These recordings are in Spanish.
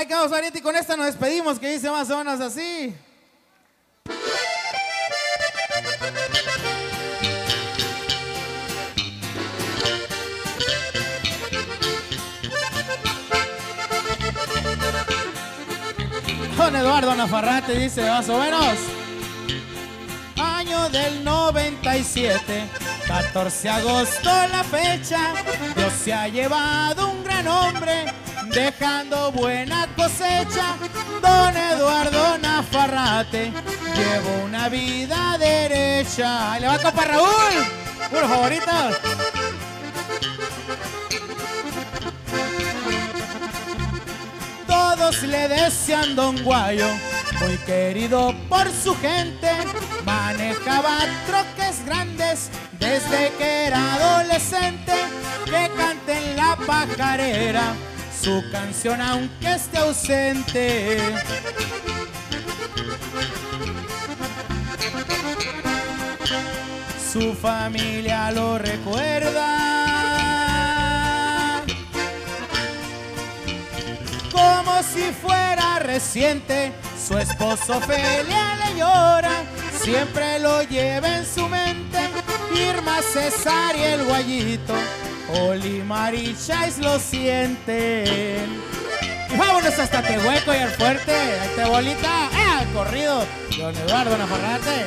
Ahí quedamos, Ariete, y con esta nos despedimos, que dice más o menos así. Don Eduardo Nafarrate dice más o menos. Año del 97, 14 de agosto la fecha. Dios se ha llevado un gran hombre, dejando buena cosecha. Don Eduardo Nafarrate llevó una vida derecha. Ahí le va, compa Raúl, uno favorito. Todos le desean Don Guayo, muy querido por su gente. Manejaba troques grandes desde que era adolescente. Que cante en la pajarera su canción aunque esté ausente. Su familia lo recuerda como si fuera reciente. Su esposo Felia le llora, siempre lo lleva en su mente. Irma, César y el Guayito, Olimar y Chais lo sienten. Y vámonos hasta Tehueco y al fuerte. Ahí te bolita, al corrido, Don Eduardo Nafarrate.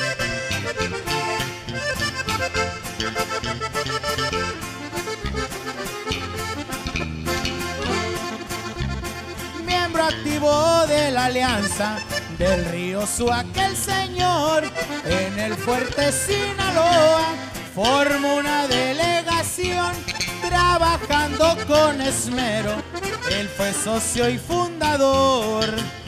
Miembro activo de la Alianza del Río Suaque, el señor en el fuerte Sinaloa formó una delegación trabajando con esmero. Él fue socio y fundador.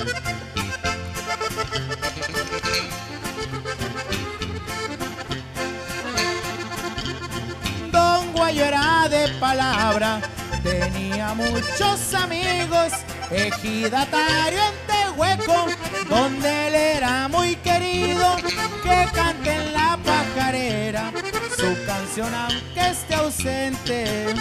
Don Guayo era de palabra, tenía muchos amigos, ejidatario en Tehueco, donde él era muy querido. Que cante en la pajarera su canción aunque esté ausente.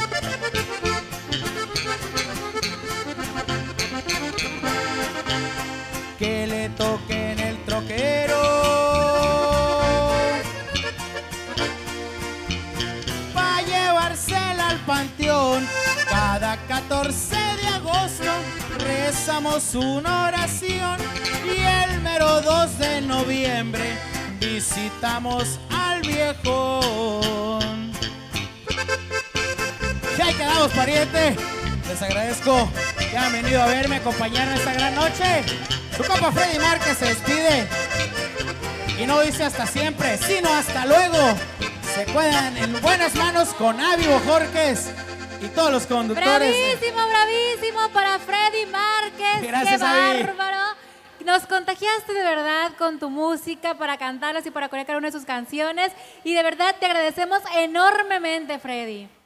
Que le toque en el troquero pa' llevársela al panteón. Cada 14 de agosto rezamos una oración y el mero 2 de noviembre visitamos al viejón. Y ahí quedamos, pariente. Les agradezco que han venido a verme, acompañarme esta gran noche. Su compa Freddy Márquez se despide y no dice hasta siempre, sino hasta luego. Se quedan en buenas manos con Avi Bojorquez y todos los conductores. Bravísimo, bravísimo para Freddy Márquez. Gracias, ¡qué Avi! bárbaro! Nos contagiaste de verdad con tu música para cantarlas y para corear una de sus canciones. Y de verdad te agradecemos enormemente, Freddy.